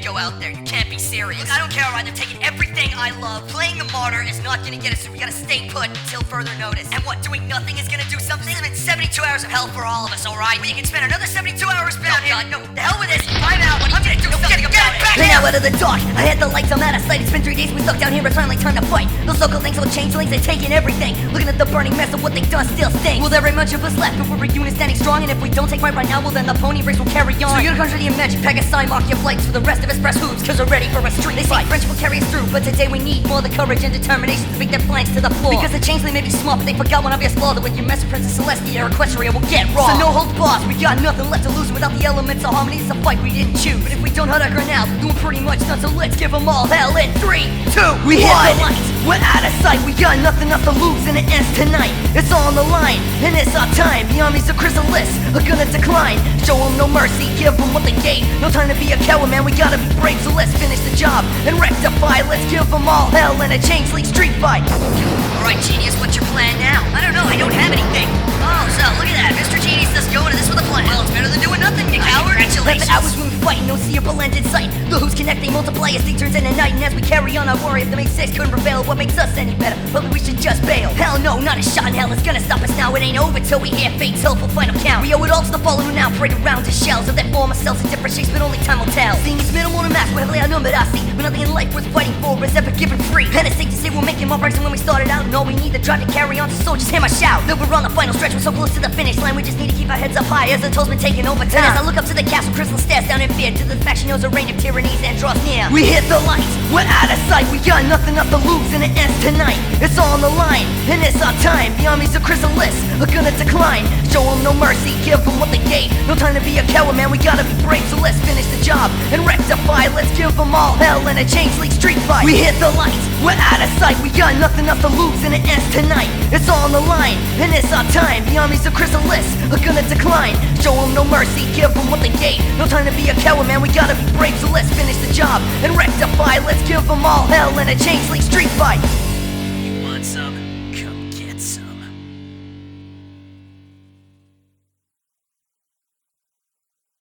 go out there. You can't be serious. Look, I don't care, alright? They're taking everything I love. Playing a martyr is not gonna get us, so we gotta stay put until further notice. And what, doing nothing is gonna do something? It's been 72 hours of hell for all of us, alright? But you can spend another 72 hours down here. No, the hell with this. I'm out. I'm gonna do something about it. Get out of the dark. I had the lights, I'm out of sight. It's been 3 days, we stuck down here, it's finally time to fight. Those local things will changelings, they're taking everything. Looking at the burning mess of what they've done still stinks. Will there be much of us left if we're a unit standing strong? And if we don't take right now, well then the pony race will carry on. So you're conjure the imagine, pack a sign, mark your flights. For the rest of us press hooves, cause we're ready for a street fight. They say French will carry us through, but today we need more the courage and determination to speak their plans to the floor. Because the changeling may be smart, but they forgot one obvious flaw, that when you mess with Princess Celestia or Equestria will get raw. So no holds bars, we got nothing left to lose. Without the elements of harmony, it's a fight we didn't choose. But if we don't hurt our ground now, we're doing pretty much done. So let's give them all hell in 3, 2, we hit the lights. We're out of sight, we got nothing left to lose, and it ends tonight. It's all on the line, and it's our time. The armies of Chrysalis are gonna decline. Show them no mercy, give them what they gave. No time to be a coward, man, we gotta be brave. So let's finish the job and rectify. Let's give them all hell in a changeling street fight. Alright, Genius, what's your plan now? I don't know, I don't have anything. Oh, so look at that, Mr. Genius just going to this with a plan. Well, it's better than doing nothing, you coward. Let the hours when we fight, no seeable end in sight. The who's connect, they multiply as day turns into night. And as we carry on, our warrior of the Make 6 couldn't prevail. What makes us any better? Probably we should just bail. Hell no, not a shot in hell is gonna stop us now. It ain't over till we hear fate's hopeful final count. We owe it all to the fallen who now parade around to shells of their former selves in different shapes, but only time will tell. Seeing it's minimal to mass, we're heavily outnumbered, I see. But nothing in life worth fighting for is ever given free. And it's safe to say we're making more progress than when we started out. And all we need to drive to carry on, so just hear my shout. Though we're on the final stretch, we're so close to the finish line. We just need to keep our heads up high as the toll's been taken over time. And as I look up to the castle, crystal stairs down in fear, to the faction knows a reign of tyrannies and draws near. We hit the lights, we're out of sight. We got nothing left to lose, and it ends tonight. It's all on the line, and it's our time. The armies of Chrysalis are gonna decline. Show them no mercy, give them what they gave. No time to be a coward, man, we gotta be brave. So let's finish the job and rectify. Let's give them all hell in a changeling street fight. We hit the lights, we're out of sight. We got nothing left to lose, and it ends tonight. It's all on the line, and it's our time. The armies of Chrysalis are gonna decline. Show them no mercy, give them what they gave. No time to be a coward, man, we gotta be brave. So let's finish the job and rectify. Let's give them all hell in a changeling street fight.